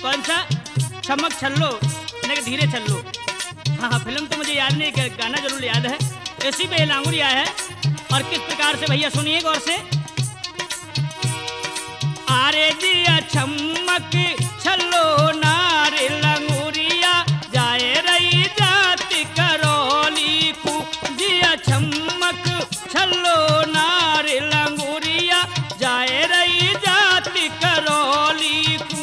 कौन सा? चमक छल्लो नहीं धीरे चल्लो। हाँ हाँ, फिल्म तो मुझे याद नहीं, गाना जरूर याद है। इसी पे लांगुरिया है और किस प्रकार से भैया सुनिए गौर से। आरे दिया चमक छल्लो नारे लंगुरिया जाए रही जाति करौली को। दिया चमक छल्लो नारे लंगुरिया जाए रही जाति करौली को।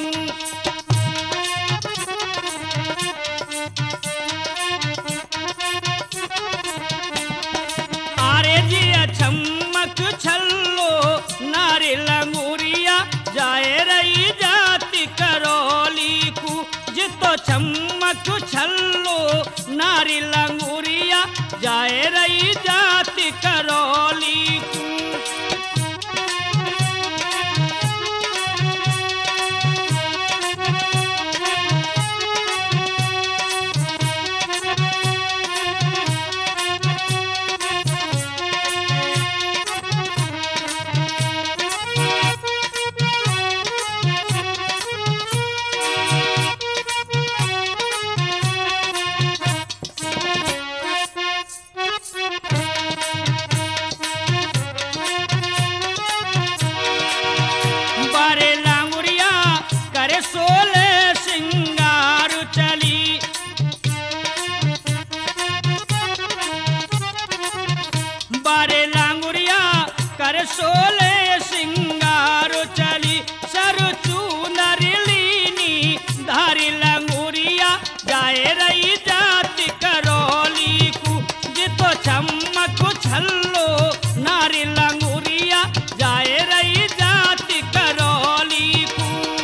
चमक छल्लो नारी लंगूरिया जाए रही जाति करौली को। जितो चमक छल्लो नारी लंगूरिया जाए रही जाति करौली को। बारे लांगुरिया कर सोले सिंगार चली सर चूनर लीनी धारी लंगुरिया जाए रही जाति करौली को। जितो चमक छल्लो नारी लंगुरिया जाए रही जाति करौली को।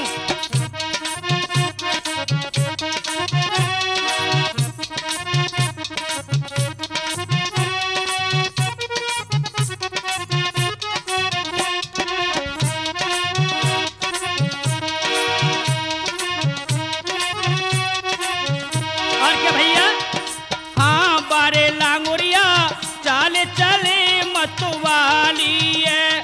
चले मतवाली है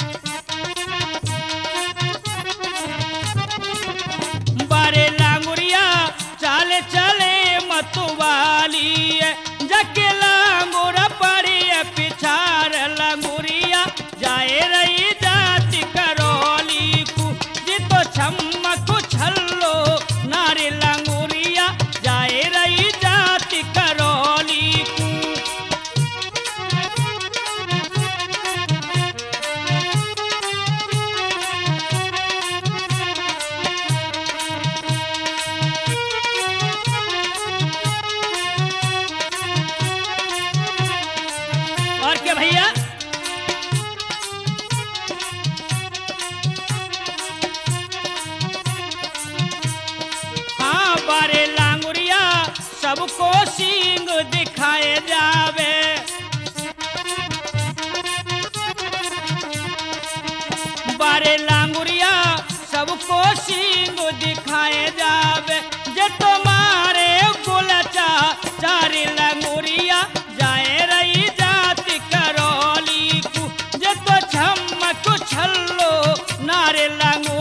बारे लांगुरिया चाले चले मतवाली है। जके लांगुरा पड़ी पिछार लंगुरिया जाए रही जाति करौली को। जितो चमक छल्लो नारी लंगुरिया जाए रही जाति करौली को। और क्या भैया? हाँ बारे लांगुरिया सबको सींग दिखाए जावे। बारे लांगुरिया सबको सींग दिखाए जावे। जे तुम्हारे गुलचा चारी लंगुरिया जाए रही जाति करौली को। जे तो चमक छल्लो नारे लंगुरिया